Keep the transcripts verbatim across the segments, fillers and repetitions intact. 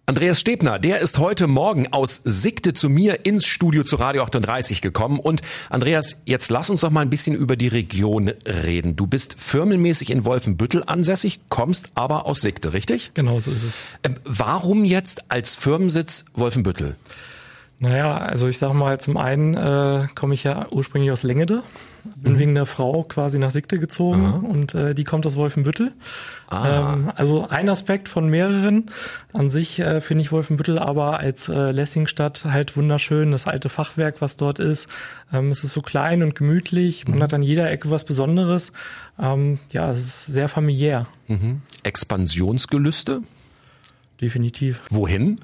Andreas Stebner, der ist heute Morgen aus Sigte zu mir ins Studio zu Radio achtunddreißig gekommen. Und Andreas, jetzt lass uns doch mal ein bisschen über die Region reden. Du bist firmenmäßig in Wolfenbüttel ansässig, kommst aber aus Sigte, richtig? Genau, so ist es. Ähm, warum jetzt als Firmensitz Wolfenbüttel? Naja, also ich sag mal, zum einen äh, komme ich ja ursprünglich aus Lengede, bin mhm. wegen der Frau quasi nach Sigte gezogen Aha. und äh, die kommt aus Wolfenbüttel. Ah. Ähm, also ein Aspekt von mehreren. An sich äh, finde ich Wolfenbüttel aber als äh, Lessingstadt halt wunderschön. Das alte Fachwerk, was dort ist, ähm, es ist so klein und gemütlich. Man mhm. hat an jeder Ecke was Besonderes. Ähm, ja, es ist sehr familiär. Mhm. Expansionsgelüste? Definitiv. Wohin?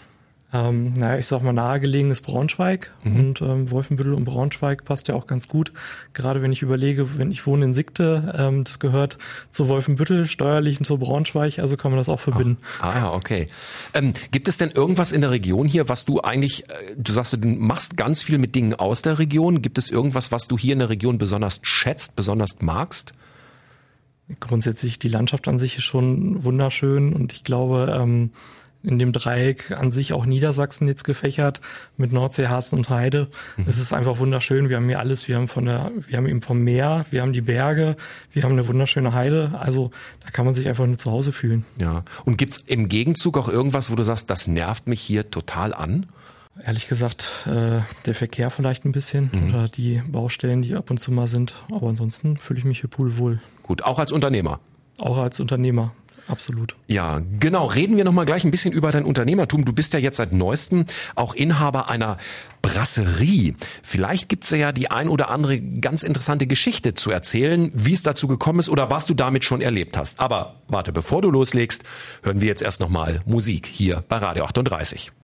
Ähm, naja, ich sag mal, nahegelegen ist Braunschweig mhm. und ähm, Wolfenbüttel und Braunschweig passt ja auch ganz gut. Gerade wenn ich überlege, wenn ich wohne in Sigte, ähm, das gehört zu Wolfenbüttel, steuerlich und zu Braunschweig, also kann man das auch verbinden. Ah, ah okay. Ähm, gibt es denn irgendwas in der Region hier, was du eigentlich, äh, du sagst, du machst ganz viel mit Dingen aus der Region. Gibt es irgendwas, was du hier in der Region besonders schätzt, besonders magst? Grundsätzlich, die Landschaft an sich ist schon wunderschön und ich glaube, ähm, in dem Dreieck an sich auch Niedersachsen jetzt gefächert mit Nordsee, Harzen und Heide. Mhm. Es ist einfach wunderschön. Wir haben hier alles. Wir haben von der, wir haben eben vom Meer, wir haben die Berge, wir haben eine wunderschöne Heide. Also da kann man sich einfach nur zu Hause fühlen. Ja. Und gibt's im Gegenzug auch irgendwas, wo du sagst, das nervt mich hier total an? Ehrlich gesagt, äh, der Verkehr vielleicht ein bisschen mhm. oder die Baustellen, die ab und zu mal sind. Aber ansonsten fühle ich mich hier pudelwohl. Gut, auch als Unternehmer? Auch als Unternehmer. Absolut. Ja, genau. Reden wir noch mal gleich ein bisschen über dein Unternehmertum. Du bist ja jetzt seit neuestem auch Inhaber einer Brasserie. Vielleicht gibt's ja die ein oder andere ganz interessante Geschichte zu erzählen, wie es dazu gekommen ist oder was du damit schon erlebt hast. Aber warte, bevor du loslegst, hören wir jetzt erst noch mal Musik hier bei Radio achtunddreißig.